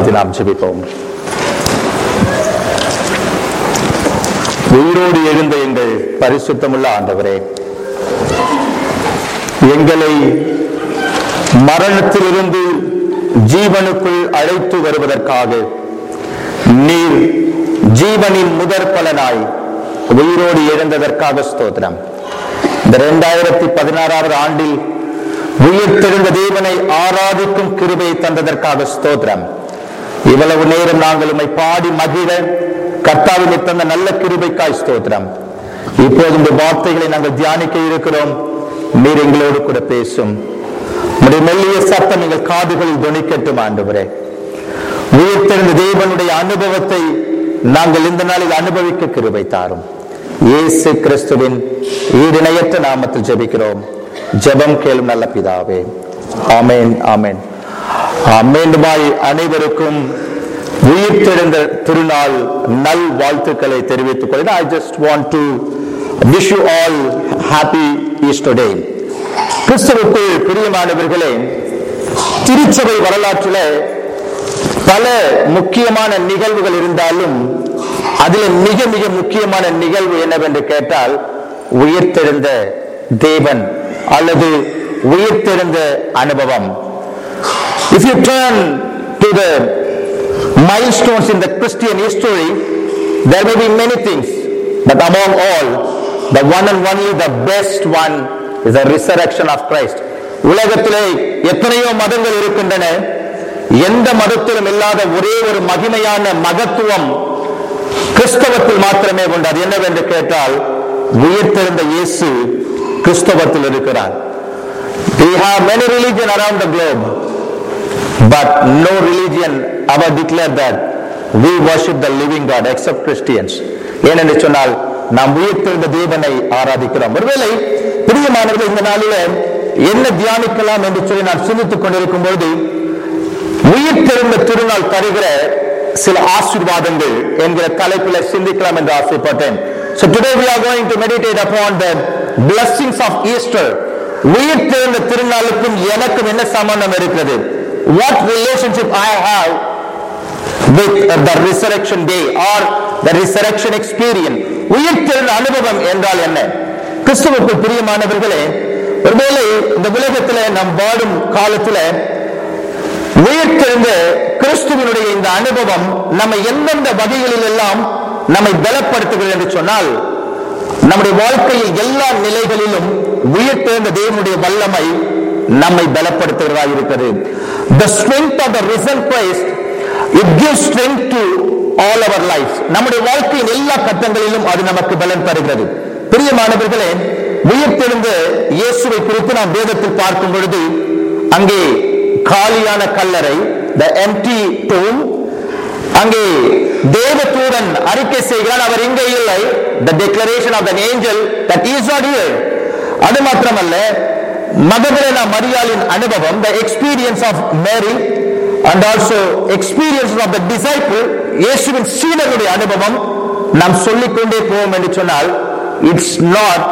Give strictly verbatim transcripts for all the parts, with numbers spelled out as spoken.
தாழ்த்தி நாம் ஜெபிப்போம். உயிரோடு எழுந்த எங்கள் பரிசுத்தமுள்ள ஆண்டவரே, எங்களை மரணத்திலிருந்து ஜீவனுக்குள் அழைத்து வருவதற்காக நீர் ஜீவனின் முதற் பலனாய் உயிரோடு எழுந்ததற்காக ஸ்தோத்திரம். இந்த இரண்டாயிரத்தி பதினாறாவது ஆண்டில் உயிர்த்தெழுந்த தேவனை ஆராதிக்கும் கிருபையை தந்ததற்காக ஸ்தோத்திரம். இவ்வளவு நேரம் நாங்கள் உம்மை பாடி மகிழ கர்த்தாவினை தந்த நல்ல கிருபைக்காய் ஸ்தோத்திரம். இப்போது இந்த வார்த்தைகளை நாங்கள் தியானிக்க இருக்கிறோம். நீர் எங்களோடு கூட பேசும். உம்முடைய மெல்லிய சத்தம் எங்கள் காதுகளில் தொனிக்கட்டும் ஆண்டவரே. உயிர்த்தெழுந்த தேவனுடைய அனுபவத்தை நாங்கள் இந்த நாளில் அனுபவிக்க கிருபை தாரும். இயேசு கிறிஸ்துவின் ஈடிணையற்ற நாமத்தில் ஜெபிக்கிறோம். ஜெபம் கேளும் நல்ல பிதாவே. ஆமென், ஆமென். மீண்டுமாய் அனைவருக்கும் உயிர்த்தெழுந்த திருநாள் நல் வாழ்த்துக்களை தெரிவித்துக் கொள்கிறேன். I just want to wish you all happy Easter day. கிறிஸ்துவுக்குள் பிரியமானவர்களே, திருச்சபை வரலாற்றில் பல முக்கியமான நிகழ்வுகள் இருந்தாலும் அதில் மிக மிக முக்கியமான நிகழ்வு என்னவென்று கேட்டால் உயிர்த்தெழுந்த தேவன் அல்லது உயிர்த்தெழுந்த அனுபவம். If you turn to the milestones in the Christian history, there may be many things, but among all, the one and only the best one is the resurrection of Christ. உலகத்திலே எத்தனையோ மதங்கள் இருக்கின்றன. எந்த மதத்திலும் இல்லாத ஒரே ஒரு மகிமையான மகத்துவம் கிறிஸ்தவத்தில் மாத்திரமே உண்டு. அது என்னவென்று கேட்டால் உயிர்த்தெழுந்த இயேசு கிறிஸ்தவத்தில் இருக்கிறார். We have many religions around the globe, but no religion ever declared that we worship the living God except Christians. ஏனென்று சொன்னால் நாம் உயிர்த்தெழுந்த தேவனை ஆராதிக்கிறோம். ஒருவேளை பிரியமானவர்கள் இந்த நாளில் என்ன தியானிக்கலாம் என்று சொல்லி நான் சிந்தித்துக் கொண்டிருக்கும் போது உயிர்த்தெழுந்த திருநாள் தருகிற சில ஆசீர்வாதங்கள் என்கிற தலைப்பில் சிந்திக்கலாம் என்று ஆசைப்பட்டேன். So today we are going to meditate upon the blessings of Easter. உயிர்த்தெழுந்த திருநாளுக்கும் எனக்கும் என்ன சம்பந்தம் இருக்கிறது? What relationship I have with the resurrection day or the resurrection experience? உயிர்த்தெழுந்த அனுபவம் என்றால் என்ன? கிறிஸ்துவுக்கு பிரியமானவர்களே, ஒருவேளை இந்த உலகத்தில் நாம் வாழும் காலத்தில் உயிர்த்தெழுந்த கிறிஸ்துவினுடைய இந்த அனுபவம் நம்ம எந்தெந்த வகைகளில் எல்லாம் நம்மை பலப்படுத்துகிறது என்று சொன்னால், நம்முடைய வாழ்க்கையில் எல்லா நிலைகளிலும் உயிர்த்தெழுந்த தேவனுடைய வல்லமை நம்மை பலப்படுத்துகிறதா இருக்கிறது. The strength of the risen Christ, it gives strength to all our lives. நம்முடைய வாழ்க்கையின் எல்லா கட்டங்களிலும் அது நமக்கு பலன் தருகிறது. பிரியமானவர்களே, உயிர்த்தெழுந்த இயேசுவை குறித்து நாம் வேதத்தில் பார்க்கும் பொழுது அங்கே காலியான கல்லறை, the empty tomb, அங்கே தேவதூதன் அறிக்கை செய்கிறான், அவர் இங்கே இல்லை. The declaration of an angel that he is not here. அது மாத்திரமல்ல, மகதலேனா மரியாளின் அனுபவம், the experience of Mary and also experience of the disciple, இயேசுவின் சீடர்களுடைய அனுபவம் நாம் சொல்லிக்கொண்டே போவோம் என்று சொன்னால் இட்ஸ் நாட்,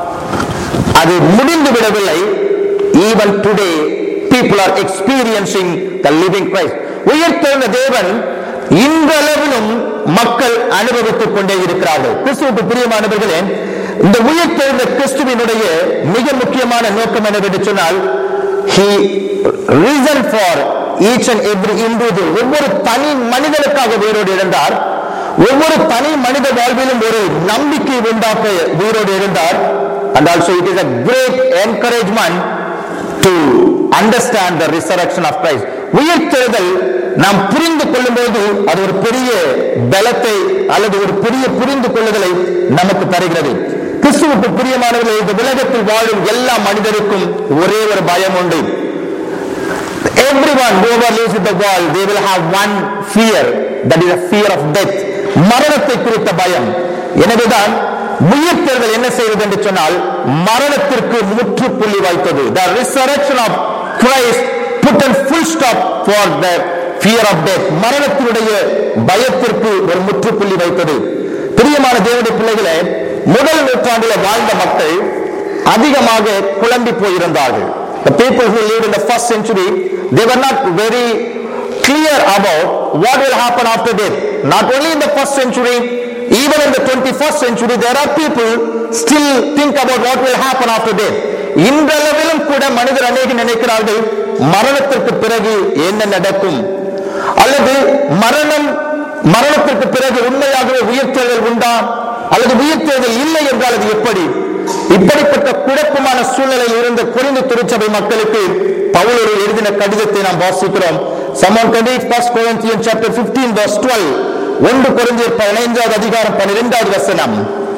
அது முடிந்து விடவில்லை. even today people are experiencing the living Christ. உயிர்த்தெழுந்த தேவன் இன்றளவிலும் மக்கள் அனுபவித்துக் கொண்டே இருக்கிறார்கள். கிறிஸ்துவுக்கு பிரியமானவர்களே, இந்த உயிர்த்தெழுந்த கிறிஸ்துவினுடைய மிக முக்கியமான நோக்கம் என்னவென்று சொன்னால் he risen for each and every individual. ஒவ்வொரு தனி மனிதனுக்காக உயிரோடு எழுந்தார். ஒவ்வொரு தனி மனித வாழ்விலும் ஒரு நம்பிக்கை உண்டாக்க உயிரோடு எழுந்தார். and also it is a great encouragement to understand the resurrection of Christ. உயிர்த்தெழுதல் நாம் புரிந்து கொள்ளும் போது அது ஒரு பெரிய பலத்தை அல்லது ஒரு பெரிய புரிந்து கொள்ளுதலை நமக்கு தருகிறது. கிறிஸ்துவுக்கு பிரியமானவர்களே, இந்த உலகத்தில் வாழும் எல்லா மனிதருக்கும் ஒரே ஒரு பயம் உண்டு. Everyone who lives in the world, they will have one fear, that is a fear of death. மரணத்தை குறித்த பயம். எனவேதான் உயிர்த்தெழுதல் என்ன செய்வது என்று சொன்னால் மரணத்திற்கு முற்றுப்புள்ளி வைத்தது. The resurrection of Christ put a full stop for the fear of death. மரணத்தினுடைய பயத்திற்கு ஒரு முற்றுப்புள்ளி வைத்தது. பிரியமான தேவனுடைய பிள்ளைகளே, முதல் நூற்றாண்டில் வாழ்ந்த மக்கள் அதிகமாக குழம்பி போயிருந்தார்கள். The people who lived in the first century, they were not very clear about what will happen after death. Not only in the first century, even in the twenty-first century, there are people still think about what will happen after death. இன்றளவிலும் கூட மனிதர் அநேக நினைக்கிறார்கள் மரணத்திற்கு பிறகு என்ன நடக்கும், அல்லது மரணம் மரணத்திற்கு பிறகு உண்மையாகவே உயிர்த்தெழுதல் உண்டா, அல்லது உயிர்த்தெழுதல் இல்லை என்றால் அது எப்படி? இப்படிப்பட்ட குழப்பமான சூழ்நிலையில் இருந்த கொரிந்து திருச்சபை மக்களுக்கு பவுல் எழுதின கடிதத்தை நாம் வாசிக்கிறோம். Someone can read First Corinthians chapter fifteen verse twelve. ஒன்று கொரிந்தியர் பதினைந்தாவது அதிகாரம் பன்னிரண்டாவது வசனம்.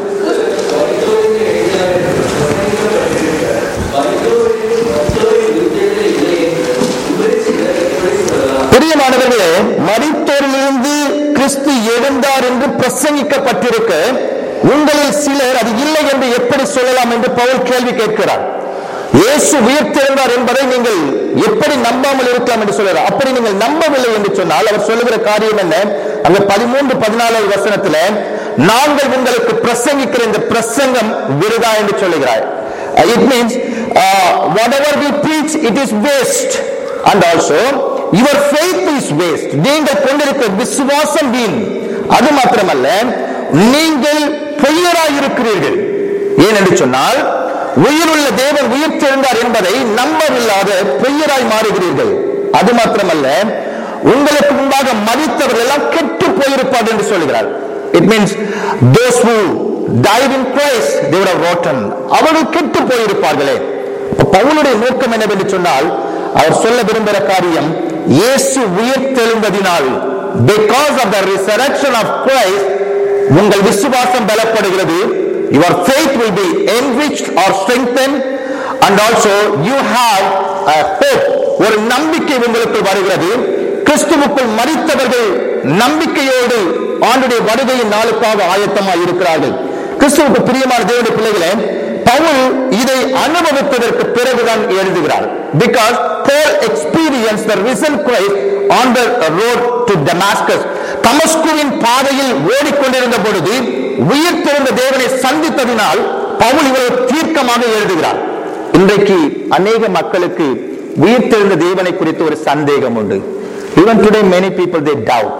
பிரியமானவர்களே, மரித்தோரிலிருந்து கிறிஸ்து எழுந்தார் என்று பிரசங்கிக்கப்பட்டிருக்க உங்களில் சிலர் அது இல்லை என்று எப்படி சொல்லலாம் என்று பவுல் கேள்வி கேட்கிறார். இயேசு உயிர்த்தெழுந்தார் என்பதை நீங்கள் எப்படி நம்பாமல் இருக்கலாம் என்று சொல்கிறார். அப்படி நீங்கள் நம்பவில்லை என்று சொன்னால் அவர் சொல்லுகிற காரியம் என்ன? அங்க பதிமூன்று பதினாலாவது வசனத்துல நாங்கள் உங்களுக்கு பிரசங்கிக்கிற இந்த பிரசங்கம் விருதா என்று சொல்லுகிறார். It means uh, whatever we preach it is waste, and also your faith is waste. நீங்கள் கொண்டிருக்கிற விசுவாசம் வீண். அது மாத்திரமல்ல, நீங்கள் பொய்யராய் இருக்கிறீர்கள். ஏன் என்று சொன்னால் உயிருள்ள தேவன் உயிர்த்தெழுந்தார் என்பதை நம்பவில்லாத பொய்யராய் மாறுகிறீர்கள். அது மாத்திரமல்ல, உங்களுக்கு முன்பாக மரித்தவர்கள் எல்லாம் கெட்டு போயிருப்பார்கள் என்று சொல்கிறார். It means those who died in Christ they would have rotten. அவர்கள் கெட்டு போயிருப்பார்களே. பவுலுடைய நோக்கம் என்னவென்று சொன்னால் அவர் சொல்ல விரும்புகிற காரியம், இயேசு உயிர்த்தெழுந்ததினால், because of the resurrection of Christ, உங்கள் விசுவாசம் பலப்படுகிறது. Your faith will be enriched or strengthened, and also you have a hope. ஒரு நம்பிக்கை உங்களுக்கு வருகிறது. கிறிஸ்துவுக்குள் மரித்தவர்கள் நம்பிக்கையோடு ஆண்டுடைய வருகையின் நாளுக்காக ஆயத்தமாக இருக்கிறார்கள். கிறிஸ்துவுக்கு பிரியமான தேவனுடைய பிள்ளைகளே, பவுல் இதை அனுபவித்ததற்கு பிறகுதான் எழுதுகிறார். Because Paul experienced the risen Christ on the road to Damascus. தமஸ்குவின் பாதையில் ஓடிக்கொண்டிருந்த பொழுது உயிர்த்தெழுந்த தேவனை சந்தித்ததினால் பவுல் இவ்வளவு தீர்க்கமாக எழுதுகிறார். இன்றைக்கு அநேக மக்களுக்கு உயிர்த்தெழுந்த தேவனை குறித்து ஒரு சந்தேகம் உண்டு. Even today many people they doubt.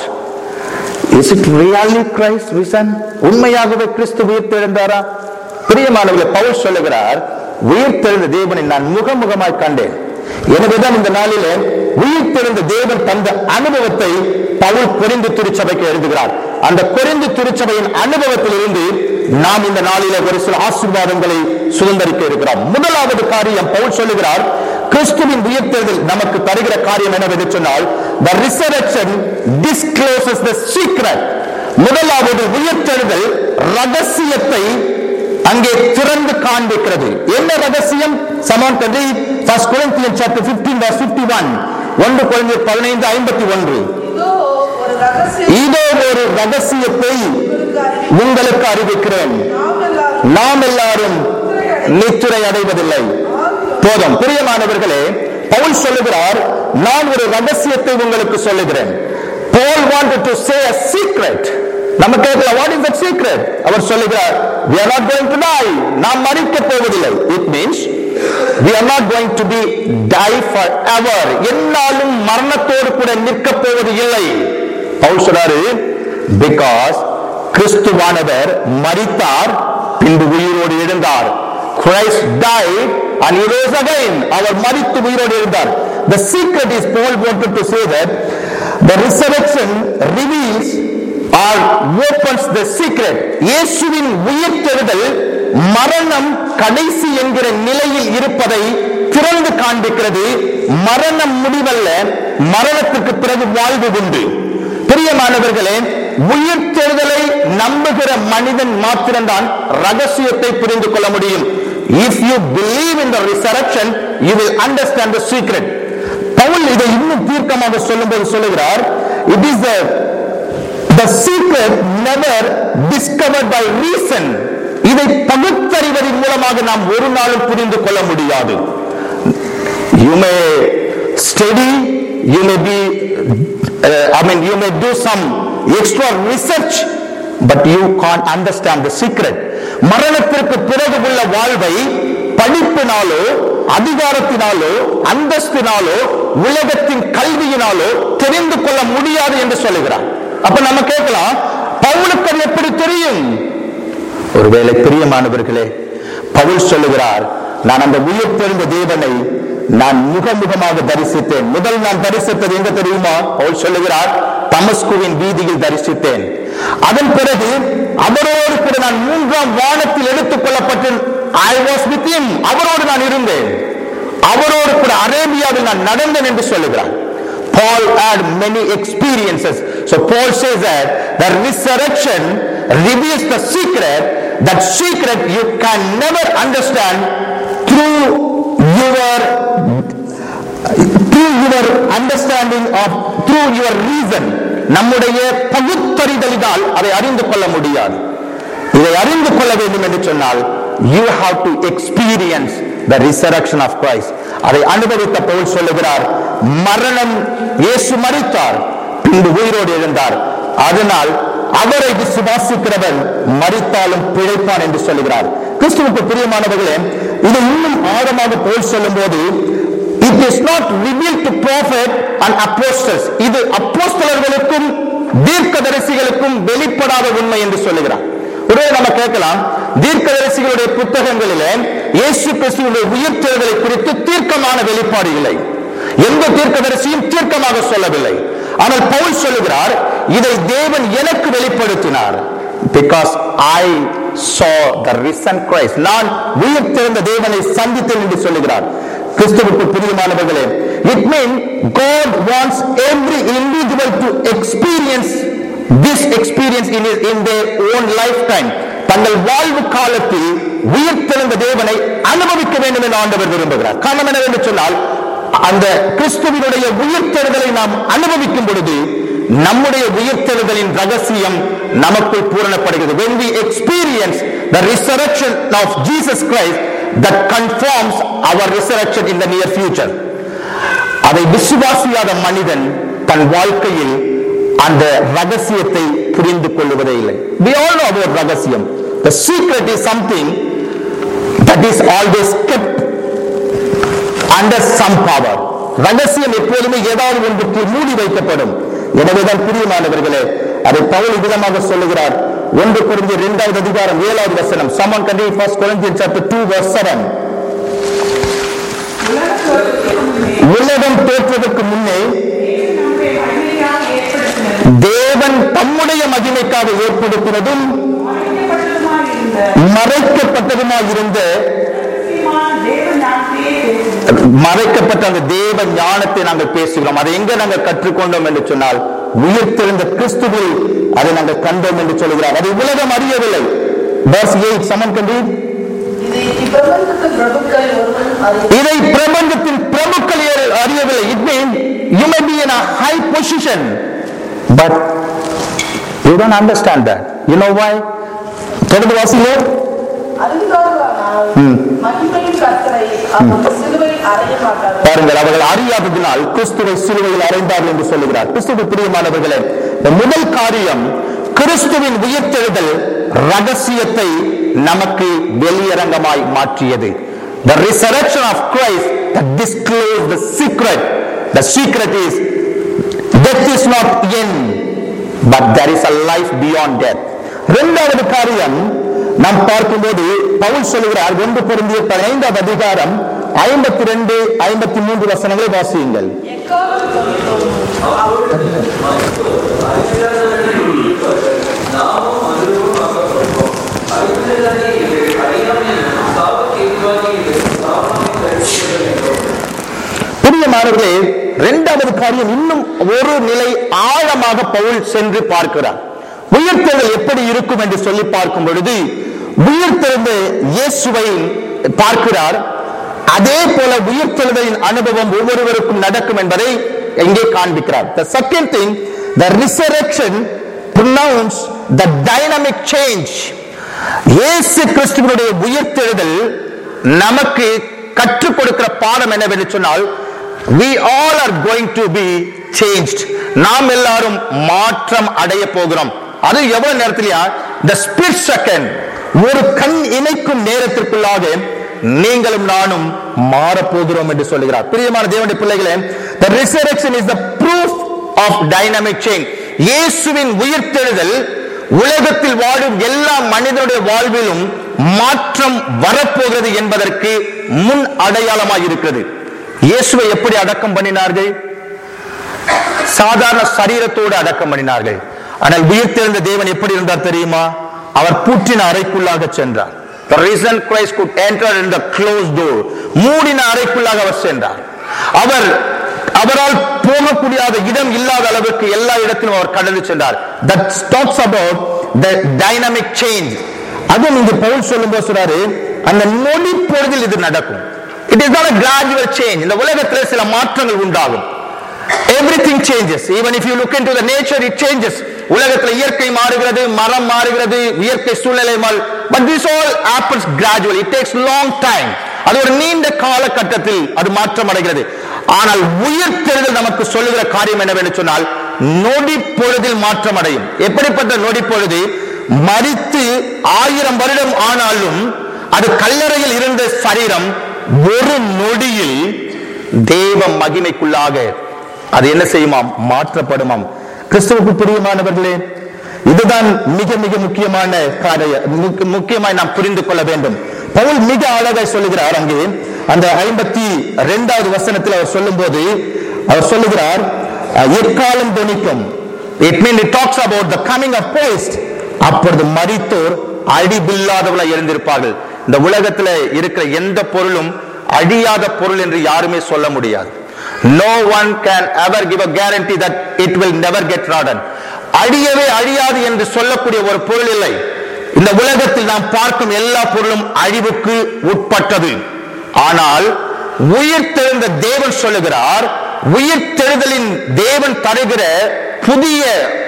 Is it really Christ risen? உண்மையாகவே கிறிஸ்து உயிர்த்தெழுந்தாரா? பிரியமானவர்களே, பவுல் சொல்லுகிறார், உயிர்த்தெழுந்த தேவனை நான் முகமுகமாய் கண்டேன். எனவேதான் இந்த நாளிலே உயிர்த்தெழுந்த தேவன் தந்த அனுபவத்தை பவுல் கொரிந்து திருச்சபைக்கு எழுதுகிறார். அந்த கொரிந்து திருச்சபையின் அனுபவத்தில் இருந்து நாம் இந்த நாளிலே ஒரு சில ஆசீர்வாதங்களை சுதந்திரிக்க இருக்கிறோம். முதலாவது காரியம் பவுல் சொல்லுகிறார், கிறிஸ்துவின் உயிர்த்தெழுதல் நமக்கு தருகிற காரியம் என்னவென்று சொன்னால், the resurrection discloses the secret. முதலாவது உயிர்த்தெழுதல் ரகசியத்தை அங்கே திறந்து காண்பிக்கிறது. என்ன ரகசியம்? Someone can read First Corinthians chapter fifteen verse fifty-one. ஒன்று கொரிந்தியர் பதினைந்து ஐம்பத்தி ஒன்று. இதோ ஒரு ரகசியத்தை உங்களுக்கு அறிவிக்கிறேன், நாம் எல்லாரும் நித்திரை அடைவதில்லை. போதும். பிரியமானவர்களே, பவுல் சொல்லுகிறார், நான் ஒரு ரகசியத்தை உங்களுக்கு சொல்லுகிறேன். Paul wanted to say a secret. நம்ம கேட்கலாம், what is that secret? அவர் சொல்லுகிறார், we are not going to die. நாம் மரிக்க போவதில்லை. It means we are not going to be die forever. என்னாலும் மரணத்தோடு கூட நிற்க போவது இல்லை. பவுல் சொல்றாரு, because கிறிஸ்துவானவர் மரித்தார், பின்பு உயிரோடு எழுந்தார். Christ died and he rose again. அவர் மரித்து உயிரோடு எழுந்தார். The secret is, Paul wanted to say that the resurrection reveals or opens the secret. இயேசுவின் உயிர்த்தெழுதல் மரணம் கடைசி என்கிற நிலையில் இருப்பதை திறந்து காண்பிக்கிறது. மரணம் முடிவல்ல, மரணத்துக்கு பிறகு வாழ்வு உண்டு. பிரியமானவர்களே, உயிர்த்தெழுதலை நம்புகிற மனிதன் மாத்திரம்தான் ரகசியத்தை புரிந்து கொள்ள முடியும். If you believe in the resurrection, you will understand the secret. Pavul இதை இன்னும் தீர்க்கமாக சொல்லும்போது சொல்லுகிறார், it is the the secret never discovered by reason. இதை பகுத்தறிவதன் மூலமாக நாம் ஒரு நாளும் புரிந்து கொள்ள முடியாது. You may study, you may be uh, I mean you may do some extra research, but you can't understand the secret. மரணத்திற்கு பிறகு உள்ள வாழ்வை படிப்பினாலோ அதிகாரத்தினாலோ அந்தஸ்தினாலோ உலகத்தின் கல்வியினாலோ தெரிந்து கொள்ள முடியாது என்று சொல்லுகிறார். அப்ப நம்ம கேட்கலாம், பவுலுக்கு அது எப்படி தெரியும்? ஒருவேளை பிரியமானவர்களே, பவுல் சொல்லுகிறார், நான் அந்த உயிர்த்தெழுந்த தேவனை நான் முகமுகமாக தரிசித்தேன். முதல் நான் தரிசித்தது எங்க தெரியுமா? பவுல் சொல்லுகிறார், தமஸ்குவின் வீதியில் தரிசித்தேன். அதன் பிறகு அவரோடு கூட நான் மூன்றாம் வானத்தில் எடுத்துக் கொள்ளப்பட்டு I was with him. அவரோடு நான் இருந்தேன். அவரோடு கூட அரேபியாவில் நான் நடந்தேன் என்று சொல்லுகிறார். Paul had many experiences. So Paul says that the resurrection reveals the secret. That secret you can never understand through your through your understanding of through your reason. நம்முடைய பகுத்தறிதலினால் அதை அறிந்து கொள்ள முடியாது. இதை அறிந்து கொள்ள வேண்டும் என்று சொன்னால் you have to experience the resurrection of Christ. அதை அனுபவித்த பவுல் சொல்லுகிறார், மரணம், இயேசு மரித்தார், பின்பு உயிரோடு எழுந்தார், அதனால் அவரை விசுவாசிக்கிறவன் மரித்தாலும் பிழைப்பான் என்று சொல்லுகிறார். கிறிஸ்துவுக்கு பிரியமானவர்களே, இது இன்னும் ஆழமாக பவுல் சொல்லும் போது, it is not revealed to prophet and apostles. இது அப்போஸ்தலர்களுக்கும் தீர்க்கதரிசிகளுக்கும் வெளிப்படாத உண்மை என்று சொல்லுகிறார். ஒருவேளை நம்ம கேட்கலாம், தீர்க்கதரிசிகளுடைய புத்தகங்களிலே இயேசு கிறிஸ்துவினுடைய உயிர்த்தெழுதலை குறித்து தீர்க்கமான வெளிப்பாடு இல்லை. எந்த தீர்க்கதரிசியும் தீர்க்கமாக சொல்லவில்லை. ஆனால் பவுல் சொல்லுகிறார், இதை தேவன் எனக்கு வெளிப்படுத்தினார். Because I saw the risen Christ. நான் உயிர்த்தெழுந்த தேவனை சந்தித்தேன் என்று சொல்லுகிறார். கிறிஸ்துவுக்கு பிரியமானவர்களே, it means God wants every individual to experience this experience in his, in their own lifetime. தங்கள் வாழ்வு காலத்தில் உயிர்த்தெழுந்த தேவனை அனுபவிக்க வேண்டும் என்று ஆண்டவர் விரும்புகிறார். காரணம் என்னவென்று சொன்னால், அந்த கிறிஸ்துவினுடைய உயிர்த்தெழுதலை நாம் அனுபவிக்கும் பொழுது நம்முடைய உயிர்த்தெழுதலின் ரகசியம் நமக்குள் பூரணப்படுகிறது. When we experience the resurrection of Jesus Christ, that confirms our resurrection in the near future. அதை விசுவாசியாத மனிதன் தன் வாழ்க்கையில் அந்த ரகசியத்தை புரிந்து கொள்வதே இல்லை. We all know about ரகசியம். The secret is something that is always kept under some power. ரகசியம் எப்போதுமே ஏதாவது ஒன்றுக்கு மூடி வைக்கப்படும். எனவேதான் பிரியமானவர்களே, அதை பவுல் விதமாக சொல்லுகிறார். ஒன்று கொரிந்தியர் இரண்டாவது அதிகாரம் ஏழாவது வசனம். Someone can read First Corinthians chapter two verse seven. உலகம் தோற்றுவதற்கு முன்னே தேவன் தம்முடைய மகிமைக்காக ஏற்படுத்தினதும் மறைக்கப்பட்டதுமாய் இருந்த மறைக்கப்பட்ட அந்த தேவ ஞானத்தை நாங்கள் பேசுகிறோம். அதை எங்க நாங்கள் கற்றுக்கொண்டோம் என்று சொன்னால், உயிர்த்தெழுந்த கிறிஸ்துவில் அதை நாங்கள் கண்டோம் என்று சொல்கிறார். அதை உலகம் அறியவில்லை. verse eight, someone can read. இதை பிரபஞ்சத்தின் பிரபுக்கள் அறியவில்லை. It means you may be in a high position, but you don't understand that. You know why? தொடர்ந்து வாசிங்க. பாருங்கள், அவர்கள் அறியாததினால் கிறிஸ்துவை சிலுவையில் அறைந்தார்கள் என்று சொல்லுகிறார். கிறிஸ்துவின் பிரியமானவர்களே, முதல் காரியம் கிறிஸ்துவின் உயிர்த்தெழுதல் ரகசியத்தை நமக்கு வெளியரங்கமாய் மாற்றியது. The resurrection of Christ that disclosed the secret. The secret is death is not end, but there is a life beyond death. இரண்டாவது காரியம் நாம் பார்க்கும்போது பவுல் சொல்லுகிறார், ஒன்று கொரிந்தியர் பதினைந்தாவது அதிகாரம் ஐம்பத்தி ரெண்டு ஐம்பத்தி மூன்று வசனங்களை வாசியுங்கள். பிரியமானவர்களே, இரண்டாவது காரியம் இன்னும் ஒரு நிலை ஆழமாக பவுல் சென்று பார்க்கிறார். உயிர்த்தெழுதல் எப்படி இருக்கும் என்று சொல்லி பார்க்கும் பொழுது உயிர்த்தெழுந்த இயேசுவை பார்க்கிறார். அதே போல உயிர்த்தெழுதலின் அனுபவம் ஒவ்வொருவருக்கும் நடக்கும் என்பதை எங்கே காண்பிக்கிறார். The second thing, the resurrection pronounced the dynamic change. இயேசு கிறிஸ்துவினுடைய உயிர்த்தெழுதல் நமக்கு கற்றுக் கொடுக்கிற பாடம் என்னவென்று சொன்னால், we all are going to be changed. நாம் எல்லாரும் மாற்றம் அடைய போகிறோம். அது எவ்வளவு நேரத்திலயா? the split second, ஒரு கண் இமைக்கும் நேரத்திற்குள்ளாக நீங்களும் நானும் மாறப்போகிறோம் என்று சொல்லுகிறார். பிரியமான தேவனுடைய பிள்ளைகளே, The resurrection is the proof of dynamic change. இயேசுவின் உயிர்த்தெழுதல் உலகத்தில் வாழும் எல்லா மனிதனுடைய வாழ்விலும் மாற்றம் வரப்போகிறது என்பதற்கு முன் அடையாளமாக இருக்கிறது. இயேசுவை எப்படி அடக்கம் பண்ணினார்கள்? சாதாரண சரீரத்தோடு அடக்கம் பண்ணினார்கள். ஆனால் உயிர்த்தெழுந்த தேவன் எப்படி இருந்தார் தெரியுமா? அவர் பூட்டின அறைக்குள்ளாக சென்றார். The risen Christ could enter in the closed door. மூடின அறைக்குள்ளாக அவர் சென்றார். அவர் அவரால் போகக்கூடிய இடம் இல்லாத அளவுக்கு எல்லா இடத்திலும் அவர் கடந்து சென்றார். That talks about the dynamic change. அதுவும் இங்கு பவுல் சொல்லும்போது சொல்றாரு, அந்த நொடி பொழுதில் இது நடக்கும். It is not a gradual change. இந்த உலகத்தில் சில மாற்றங்கள் உண்டாகும். Everything changes. Even if you look into the nature, it changes. உலகத்தில் இயற்கை மாறுகிறது, மரம் மாறுகிறது, இயற்கை சூழ்நிலை மாறு. But this all happens gradually. It takes long time. அது ஒரு நீண்ட காலகட்டத்தில் அது மாற்றம் அடைகிறது. ஆனால் உயிர்த்தெழுதல் நமக்கு சொல்லுகிற காரியம் என்னவென்று சொன்னால், நொடி பொழுதில் மாற்றம் அடையும். எப்படிப்பட்ட நொடி பொழுது? மரித்து ஆயிரம் வருடம் ஆனாலும் அது கல்லறையில் இருந்த சரீரம் ஒரு நொடியில் தேவ மகிமைக்குள்ளாக அது என்ன செய்யுமாம்? மாற்றப்படுமாம். கிறிஸ்துவுக்கு பிரியமானவர்களே, இதுதான் மிக மிக முக்கியமான காரியம். முக்கியமாய் நாம் புரிந்து கொள்ள வேண்டும். பவுல் மிக அழகாய் சொல்லுகிறார். அங்கே அந்த ஐம்பத்தி இரண்டாவது வசனத்தில் அவர் சொல்லும் போது அவர் சொல்லுகிறார், எக்காலம் தொனிக்கும். It means it talks about the coming of Christ. அப்பொழுது மரித்தோர் அழிவில்லாதவளை எழுந்திருப்பார்கள். இந்த உலகத்தில் இருக்கிற எந்த பொருளும் அழியாத பொருள் என்று யாருமே சொல்ல முடியாது. No one can ever give a guarantee that it will never get rotten. அழியவே அழியாது என்று சொல்லக்கூடிய ஒரு பொருள் இல்லை. இந்த உலகத்தில் நாம் பார்க்கும் எல்லா பொருளும் அழிவுக்கு உட்பட்டது. ஆனால் உயிர்த்தெழுந்த தேவன் சொல்லுகிறார், உயிர்த்தெழுதலின் தேவன் தருகிற புதிய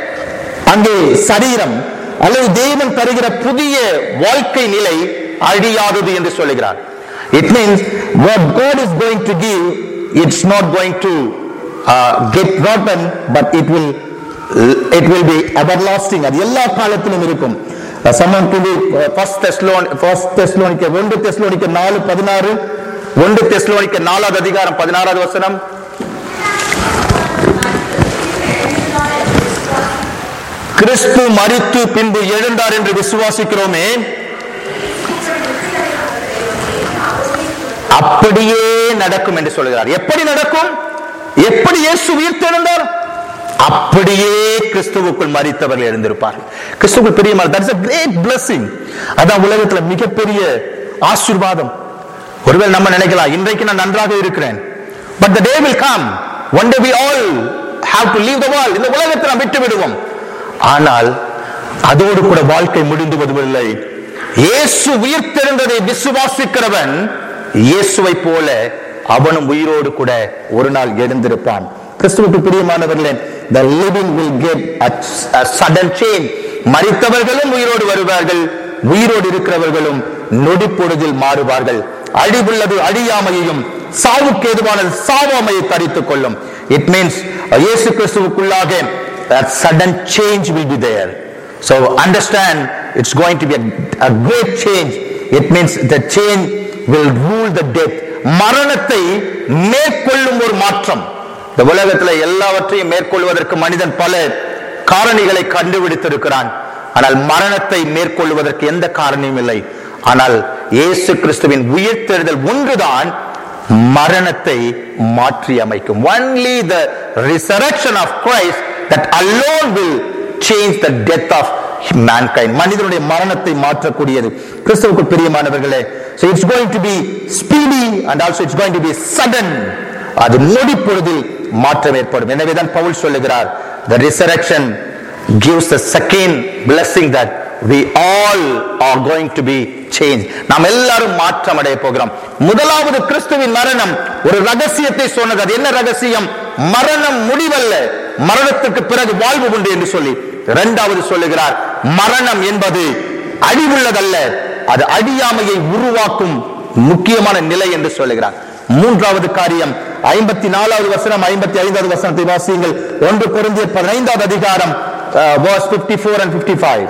அங்கே சரீரம் அல்லது தேவன் தருகிற புதிய வாழ்க்கை நிலை அழியாதது என்று சொல்லுகிறார். It means what God is going to give, it's not going to uh, get rotten, but it will it will be everlasting. அது எல்லா காலத்திலும் இருக்கும். Someone to be first Thessalonians first Thessalonians ஒன்று தெசலோனிக்க நான்கு பதினாறு ஒன்று தெசலோனிக்க நான்காவது அதிகாரம் பதினாறாவது வசனம். கிறிஸ்து மரித்து பின்பு எழுந்தார் என்று விசுவாசிக்கிறோமே, அப்படியே நடக்கும் என்று சொல்கிறார். எப்படி நடக்கும்? எப்படி இயேசு உயிர்த்தெழுந்தார் அப்படியே கிறிஸ்துவுக்குள் மரித்தவர்கள் எழுந்திருப்பார்கள். கிறிஸ்துவுக்குள் பிரியமான, that is a great blessing. அதான் உலகத்துல மிகப்பெரிய ஆசீர்வாதம். ஒருவேளை நம்ம நினைக்கலாம், இன்றைக்கு நான் நன்றாக இருக்கிறேன், but the day will come, one day we all have to leave the world. இந்த உலகத்தை நாம் விட்டு விடுவோம். ஆனால் அதோடு கூட வாழ்க்கை முடிந்து விடுவதில்லை. இயேசு உயிர்த்தெழுந்ததை விசுவாசிக்கிறவன் இயேசுவை போல அவனும் உயிரோடு கூட ஒரு நாள் எழுந்திருப்பான். கிறிஸ்துவுக்கு பிரியமானவர்களே, the living will get a, a sudden change. மரித்தவர்களும் உயிரோடு வருவார்கள், உயிரோடு இருக்கிறவர்களும் நொடி பொழுதில் மாறுவார்கள். அழிவுள்ளது அழியாமையையும் சாவுக்கு ஏதுவானது சாவாமையை தரித்துக் கொள்ளும். It means இயேசு கிறிஸ்துவுக்குள்ளாக that sudden change will be there. So understand, it's going to be a, a great change. It means the change will rule the death. மரணத்தை மேற்கொள்ளும் ஒரு மாற்றம். இந்த உலகத்தில் எல்லாவற்றையும் மேற்கொள்வதற்கு மனிதன் பல காரணிகளை கண்டுபிடித்திருக்கிறான். ஆனால் மரணத்தை மேற்கொள்வதற்கு எந்த காரணியும் இல்லை. ஆனால் இயேசு கிறிஸ்துவின் உயிர்த்தெழுதல் ஒன்றுதான் மரணத்தை மாற்றி அமைக்கும். Only the resurrection of Christ that alone will change the death of mankind. மனிதனுடைய மரணத்தை மாற்றக்கூடியது. கிறிஸ்துவுக்கு பிரியமானவர்களே, so it's going to be speedy and also it's going to be sudden. அது நொடி பொழுதில் மாற்றம் ஏற்படும். எனவேதான் பவுல் சொல்லுகிறார், the resurrection gives the second blessing that we all are going to be changed. நாம் எல்லாரும் மாற்றம் அடைய போகிறோம். முதலாவது கிறிஸ்துவின் மரணம் ஒரு ரகசியத்தை சொன்னது. அது என்ன ரகசியம்? மரணம் முடிவல்ல, மரணத்துக்கு பிறகு வாழ்வு உண்டு என்று சொல்லி. இரண்டாவது சொல்லுகிறார், மரணம் என்பது அழிவுள்ளதல்ல, அது அழியாமையை உருவாக்கும் முக்கியமான நிலை என்று சொல்லுகிறார். மூன்றாவது காரியம், ஐம்பத்தி நாலாவது வசனம் ஐம்பத்தி ஐந்தாவது வசனத்தை வாசியுங்கள். ஒன்று கொரிந்தியர் பதினைந்தாவது அதிகாரம் verse fifty-four and fifty-five.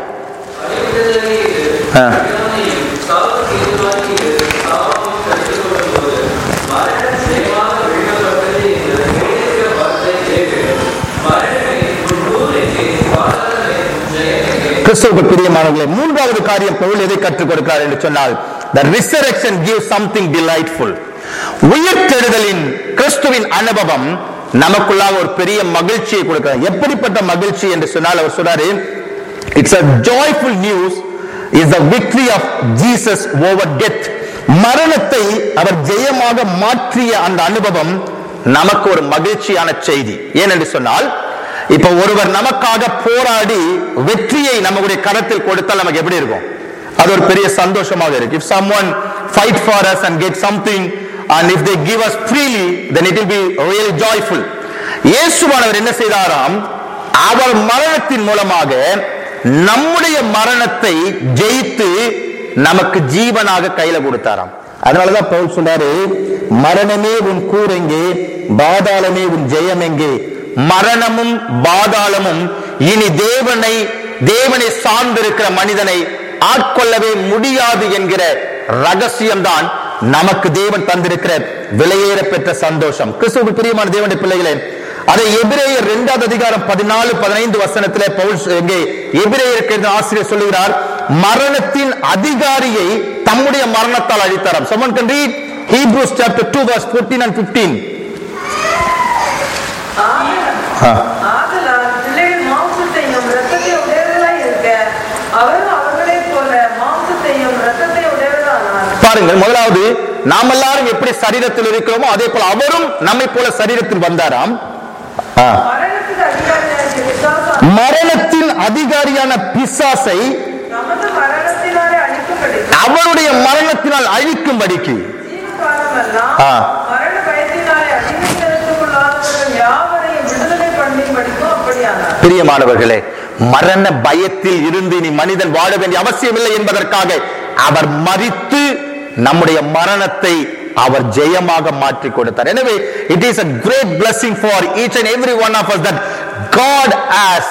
கிறிஸ்துவுக்கு பிரியமானவர்களே, மூன்றாவது காரியம் பவுல் எதை கற்றுக் கொடுக்கிறார் என்று சொன்னால், the resurrection gives something delightful. உயிர்த்தெழுதலின் கிறிஸ்துவின் அனுபவம் நமக்குள்ளாக ஒரு பெரிய மகிழ்ச்சியை கொடுக்கிறார். எப்படிப்பட்ட மகிழ்ச்சி என்று சொன்னால், அவர் சொல்றாரு, it's a joyful news is the victory of Jesus over death. மரணத்தை அவர் ஜெயமாக மாற்றிய அந்த அனுபவம் நமக்கு ஒரு மகிழ்ச்சியான செய்தி. ஏனென்று சொன்னால், இப்ப ஒருவர் நமக்காக போராடி வெற்றியை நம்முடைய கரத்தில் கொடுத்தால் நமக்கு எப்படி இருக்கும்? அது ஒரு பெரிய சந்தோஷமாக இருக்கு. If someone fight for us and get something, and if they give us freely, then it will be really joyful. இயேசுவானவர் என்ன செய்தாராம்? அவர் மரணத்தின் மூலமாக நம்முடைய மரணத்தை ஜெயித்து நமக்கு ஜீவனாக கையில கொடுத்தாராம். அதனாலதான் பவுல் சொல்றாரு, மரணமே உன் கூர் எங்கே, பாதாளமே உன் ஜெயம் எங்கே? மரணமும் பாதாளமும் இனி தேவனை தேவனை சார்ந்திருக்கிற மனிதனை ஆட்கொள்ளவே முடியாது என்கிற ரகசியம்தான் நமக்கு தேவன் தந்திருக்கிற விலையேற பெற்ற சந்தோஷம். கிறிஸ்துவுக்கு பிரியமான தேவனுடைய பிள்ளைகளே, அதை எபிரேயர் இரண்டாவது அதிகாரம் பதினாலு பதினைந்து வசனத்திலே பவுல் எங்கே எபிரேயருக்கு ஆசிரியர் சொல்லுகிறார், மரணத்தின் அதிகாரியை தம்முடைய மரணத்தால் அழித்தாராம். Someone can read Hebrews chapter two verse fourteen and fifteen. ஆதலால் பிள்ளைகள் மாம்சத்தையும் இரத்தத்தையும் உடையவர்களாய் இருக்க அவரும் அவர்களைப் போல மாம்சத்தையும் இரத்தத்தையும் உடையவர்களானார். பாருங்கள், முதலாவது நாம் எல்லாரும் எப்படி சரீரத்தில் இருக்கிறோமோ அதே போல அவரும் நம்மை போல சரீரத்தில் வந்தாராம். மரணத்தின் அதிகாரியான பிசாசை அவருடைய மரணத்தினால் அழிக்கும்படிக்கு பிரியமானவர்களே, மரண பயத்தில் இருந்து இனி மனிதன் வாழ வேண்டிய அவசியம் இல்லை என்பதற்காக அவர் மரித்து நம்முடைய மரணத்தை அவர் ஜெயமாக மாற்றி கொடுத்தார். எனவே it is a great blessing for each and every one of us that God has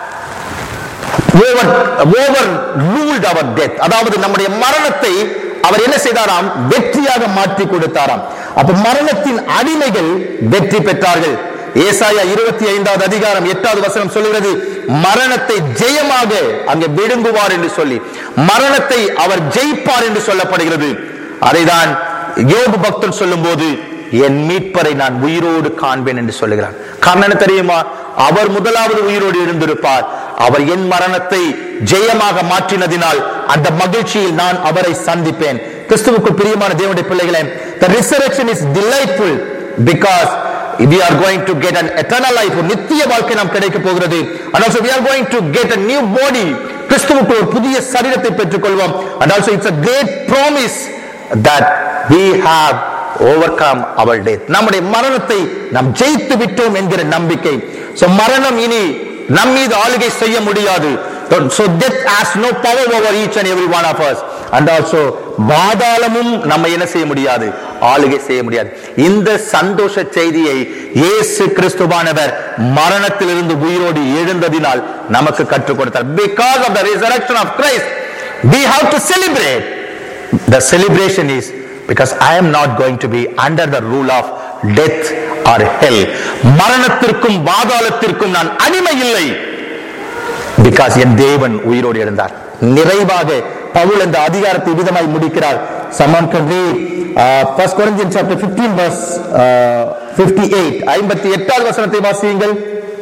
over over ruled our death. அதாவது நம்முடைய மரணத்தை அவர் என்ன செய்தாராம்? வெற்றியாக மாற்றி கொடுத்தாராம். அப்ப மரணத்தின் அடிமைகள் வெற்றி பெற்றார்கள். ஏசாயா இருபத்தி ஐந்தாவது அதிகாரம் எட்டாவது வசனம் சொல்லுகிறது, மரணத்தை ஜெயமாக அங்கே விழுங்குவார் என்று சொல்லி மரணத்தை அவர் ஜெயிப்பார் என்று சொல்லப்படுகிறது. அதைதான் யோபு பக்தன் சொல்லும் போது, என் மீட்பரை நான் உயிரோடு காண்பேன் என்று சொல்லுகிறார். காரணம் என்ன தெரியுமா? அவர் முதலாவது உயிரோடு இருந்திருப்பார். அவர் என் மரணத்தை ஜெயமாக மாற்றினதினால் அந்த மகிழ்ச்சியில் நான் அவரை சந்திப்பேன். கிறிஸ்துவுக்கு பிரியமான தேவனுடைய பிள்ளைகளே, the resurrection is delightful because we are going to get an eternal life. நித்திய வாழ்க்கை நாம் கிடைக்க போகிறது. and also we are going to get a new body. கிறிஸ்துவுக்கு ஒரு புதிய சரீரத்தை பெற்றுக் கொள்வோம். and also it's a great promise that we have overcome our death. நம்முடைய மரணத்தை நாம் ஜெயித்து விட்டோம் என்கிற நம்பிக்கை. so மரணம் இனி நம் மீது ஆளுகை செய்ய முடியாது. so death has no power over each and every one of us. and also பாதாளமும் நம்ம என்ன செய்ய முடியாது? ஆளுகை செய்ய முடியாது. இந்த சந்தோஷ செய்தியை இயேசு கிறிஸ்துவானவர் மரணத்திலிருந்து உயிரோடு எழுந்ததினால் நமக்கு கற்றுக் கொடுத்தார். because of the resurrection of Christ we have to celebrate. The celebration is because I am not going to be under the rule of death or hell. மரணத்திற்கும் பாதாளத்திற்கும் நான் அடிமை இல்லை. because என் தேவன் உயிரோடு எழுந்தார். நிறைவாக பவுல் இந்த அதிகாரத்தை விதமாய் முடிக்கிறார். Someone can read uh, First Corinthians chapter fifteen verse uh, fifty-eight. ஐம்பத்தி எட்டாவது வசனத்தை வாசியுங்கள்.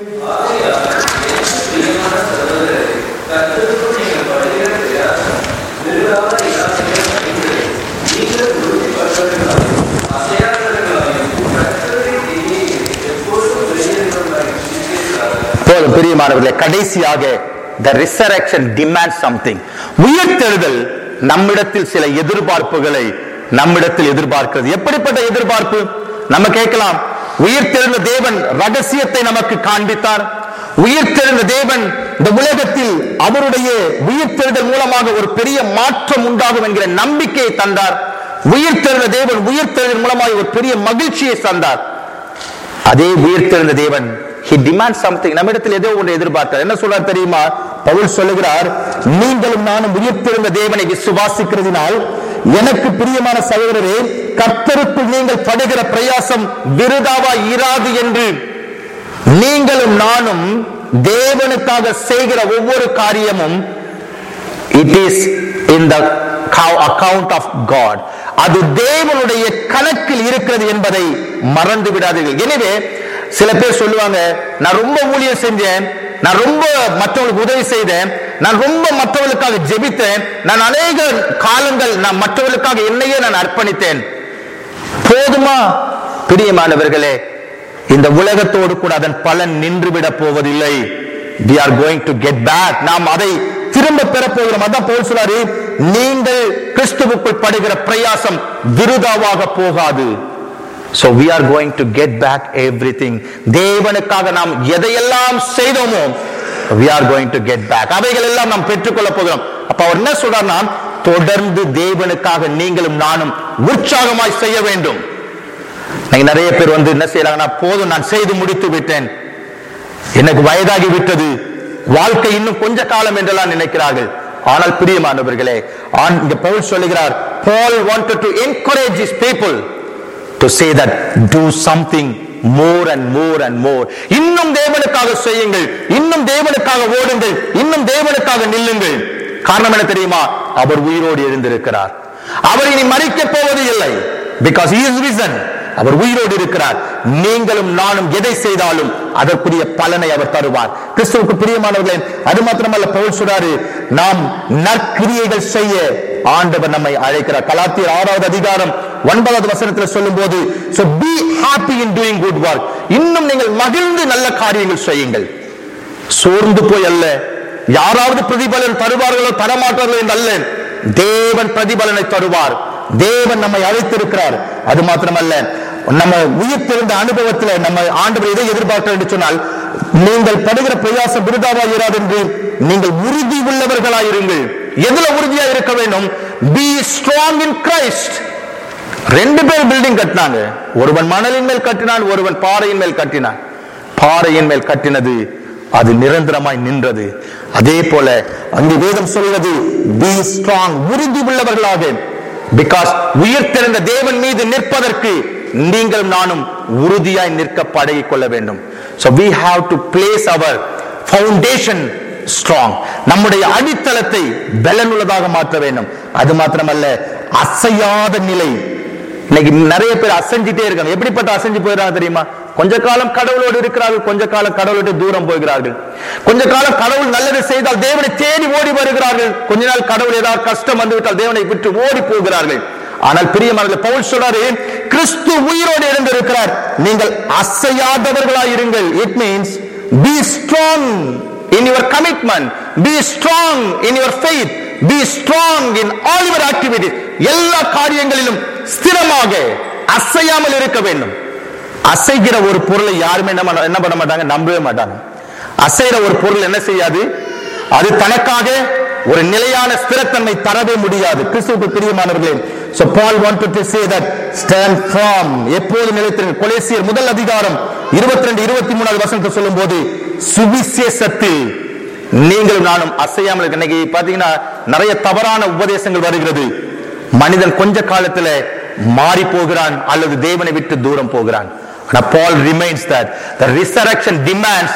போதும் பிரியமானவர்களே, கடைசியாக the resurrection demands something. உயிர்த்தெழுதல் நம்மிடத்தில் சில எதிர்பார்ப்புகளை நம்மிடத்தில் எதிர்பார்க்கிறது. எப்படிப்பட்ட எதிர்பார்ப்பு? நம்ம கேட்கலாம், உயிர்த்தெழுந்த தேவன் ரகசியத்தை நமக்கு காண்பித்தார். உயிர்த்தெழுந்த தேவன் இந்த உலகத்தில் அவருடைய உயிர்த்தெழுதல் மூலமாக ஒரு பெரிய மாற்றம் உண்டாகும் என்கிற நம்பிக்கையை தந்தார். உயிர்த்தெழுந்த தேவன் உயிர்த்தெழுதல் மூலமாக ஒரு பெரிய மகிழ்ச்சியை தந்தார். அதே உயிர்த்தெழுந்த தேவன் he demands something. நம்மிடத்தில் ஏதோ ஒன்று எதிர்பார்த்தார். என்ன சொல்றார் தெரியுமா? பவுல் சொல்லுகிறார், நீங்களும் நானும் உயிர்த்தெழுந்த தேவனை விசுவாசிக்கிறதினால் எனக்கு பிரியமான சகோதரரே, கர்த்தருக்குள் நீங்கள் படுகிற பிரயாசம் விருதாவா இராது என்று நீங்களும் நானும் தேவனுக்காக செய்கிற ஒவ்வொரு காரியமும் it is in the account of God. அது தேவனுடைய கணக்கில் இருக்கிறது என்பதை மறந்து விடாதீர்கள். எனவே சில பேர் சொல்லுவாங்க, நான் ரொம்ப ஊழியம் செஞ்சேன், நான் ரொம்ப மற்றவர்களுக்கு உதவி செய்தேன், நான் ரொம்ப மற்றவர்களுக்காக ஜெபித்தேன், நான் அநேக காலங்கள் நான் மற்றவர்களுக்காக என்னையே நான் அர்ப்பணித்தேன். போதுமா? பிரியமானவர்களே, இந்த உலகத்தோடு கூட அதன் பலன் நின்றுவிட போவதில்லை. We are going to get back. நாம் அதை திரும்ப பெற போகிறோம். அதான் பவுல் சொல்றாரு, நீங்கள் கிறிஸ்துவுக்குள் படுகிற பிரயாசம் விருதாவாக போகாது. So we are going to get back everything. தேவனுக்காக நாம் எதையெல்லாம் செய்தோமோ we are going to get back. அவைகள் எல்லாம் நாம் பெற்றுக்கொள்ள போகிறோம். அப்ப அவர் என்ன சொல்றாருன்னா, தொடர்ந்து தேவனுக்காக நீங்களும் நானும் உற்சாகமாய் செய்ய வேண்டும். நிறைய பேர் வந்து என்ன செய்யறாங்கன்னா, போதும் நான் செய்து முடித்து விட்டேன், எனக்கு வயதாகி விட்டது, வாழ்க்கை இன்னும் கொஞ்ச காலம் என்றெல்லாம் நினைக்கிறார்கள். ஆனால் பிரியமானவர்களே, இங்க பவுல் சொல்லுகிறார், Paul wanted to encourage his people to say that do something more and more and more. இன்னும் தேவனுக்காக செய்யுங்கள், இன்னும் தேவனுக்காக ஓடுங்கள், இன்னும் தேவனுக்காக நில்லுங்கள். காரணம் என்ன தெரியுமா? அவர் உயிரோடு எழுந்திருக்கிறார். அவர் இனி மரிக்க போவது இல்லை. Because he is risen. அவர் உயிரோடு இருக்கிறார். நீங்களும் நானும் எதை செய்தாலும் அதற்குரிய பலனை அவர் தருவார். கிறிஸ்துவுக்கு பிரியமானவர்களே, அது மாத்திரமல்ல, பவுல் சொல்றாரு, நாம் நற்கிரியைகள் செய்ய ஆண்டவர் நம்மை அழைக்கிறார். கலாத்தியர் ஆறாவது அதிகாரம் ஒன்பதாவது வசனத்தில் சொல்லும் போது, so be happy in doing good work. இன்னும் நீங்கள் மகிழ்ந்து நல்ல காரியங்கள் செய்யுங்கள். சோர்ந்து போய் அல்ல, யாராவது பிரதிபலன் தருவார்களோ தரமாட்டார்களோ என்று அல்ல, தேவன் பிரதிபலனை தருவார். தேவன் நம்மை அழைத்திருக்கிறார். அது மாத்திரமல்ல, நம்ம உயிர்த்தெழுந்த அனுபவத்தில் நம்ம ஆண்டவர் எதை எதிர்பார்க்கிறார் என்று சொன்னால், நீங்கள் படுகிற பிரயாசம் விருதாவா இராது என்று நீங்கள் உறுதி உள்ளவர்களாயிருங்கள். எதுல உறுதியா இருக்க வேண்டும்? Be strong in Christ. ரெண்டு பேர் பில்டிங் கட்டினாங்க. ஒருவன் மணலின் மேல் கட்டினான், ஒருவன் பாறையின் மேல் கட்டினான். பாறையின் மேல் கட்டினது அது நிரந்தரமாய் நின்றது. அதே போல அங்கு வேதம் சொல்வது, be strong, உறுதி உள்ளவர்களாக. Because உயிர்த்தெழுந்த தேவன் மீது நிற்பதற்கு நீங்களும் நானும் உறுதியாய் நிற்க பழகிக் கொள்ள வேண்டும். So we have to place our foundation strong. நம்முடைய அடித்தளத்தை பலனுள்ளதாக மாற்ற வேண்டும். அது மாத்திரமல்ல, அசையாத நிலை. இன்னைக்கு நிறைய பேர் அசைஞ்சிட்டே இருக்காங்க. எப்படிப்பட்ட அசைஞ்சு போயிடறாங்க தெரியுமா? கொஞ்ச காலம் கடவுளோடு இருக்கிறார்கள், கொஞ்ச காலம் கடவுளோடு தூரம் போகிறார்கள். கொஞ்ச காலம் கடவுள் நல்லது செய்தால் தேவனை தேடி ஓடி வருகிறார்கள். கொஞ்ச நாள் கடவுள் ஏதாவது கஷ்டம் வந்துவிட்டால் தேவனை விட்டு ஓடி போகிறார்கள். ஆனால் பிரியமானவர்களே, பவுல் சொல்றாரு, கிறிஸ்து உயிரோடு எழுந்திருக்கிறார், நீங்கள் அசையாதவர்களாயிருங்கள். It means be strong in your commitment, be strong in your faith, be strong in all your activities. எல்லா காரியங்களிலும் ஸ்திரமாக அசையாமல் இருக்க வேண்டும். அசைகிற ஒரு பொருளை யாருமே என்ன பண்ண மாட்டாங்க, நம்பவே மாட்டாங்க. அசைகிற ஒரு பொருள் என்ன செய்யாது, அது தனக்காக ஒரு நிலையான ஸ்திரத்தன்மை தரவே முடியாது. கிறிஸ்துவுக்கு பிரியமானவர்களே, so Paul wanted to say that stand firm, எப்போது நிலைத்திருங்கள். கொலோசியர் முதல் அதிகாரம் இருபத்தி ரெண்டு இருபத்தி மூணாவது வசனத்தை சொல்லும் போது, சுவிசேஷத்தில் நீங்களும் நானும் அசையாமல் இருக்க. இன்னைக்கு பாத்தீங்கன்னா நிறைய தவறான உபதேசங்கள் வருகிறது. மனிதன் கொஞ்ச காலத்துல மாறி போகிறான் அல்லது தேவனை விட்டு தூரம் போகிறான். Paul remains that the resurrection demands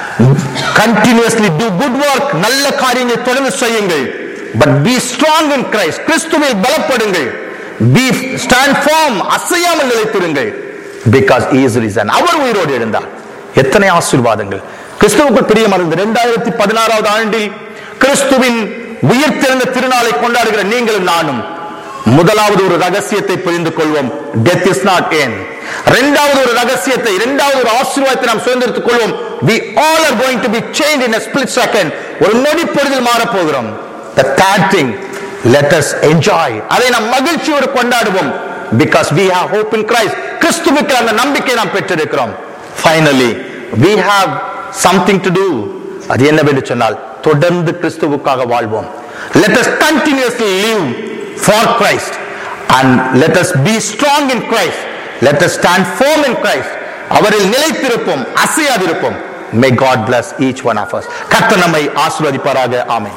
continuously do good work. நல்ல காரியங்களை தொடர்ந்து செய்யுங்கள். But be strong in Christ. கிறிஸ்துவில் பலப்படுங்கள். Be stand firm, அசையாமல் நிலைத்திருங்கள். Because he is risen. அவர் உயிரோடு எழுந்தார். எத்தனை ஆசீர்வாதங்கள். கிறிஸ்துவுக்குள் பிரியமானவர்களே, இரண்டாயிரத்தி பதினாறாவது ஆண்டில் கிறிஸ்துவின் உயிர்த்தெழுந்த திருநாளை கொண்டாடுகிற நீங்களும் நானும் முதலாவது ஒரு ரகசியத்தை புரிந்து கொள்வோம். death is not end. இரண்டாவது ஒரு ரகசியத்தை, இரண்டாவது ஒரு ஆசீர்வாதத்தை நாம் சுதந்திரித்துக் கொள்வோம். we all are going to be changed in a split second. ஒரு நொடி பொழுதில் மாற போகிறோம். the third thing, let us enjoy. அதை நாம் மகிழ்ச்சியோடு கொண்டாடுவோம். because we have hope in Christ. கிறிஸ்துவுக்கு அந்த நம்பிக்கை நாம் பெற்றிருக்கிறோம். finally we have something to do. அது என்னவென்று சொன்னால், தொடர்ந்து கிறிஸ்துவுக்காக வாழ்வோம். let us continuously live for Christ and let us be strong in Christ. Let us stand firm in Christ. அவரில் நிலைத்திருப்போம், அசையாதிருப்போம். May God bless each one of us. கர்த்தர் நம்மை ஆசீர்வதிப்பாராக. ஆமென்.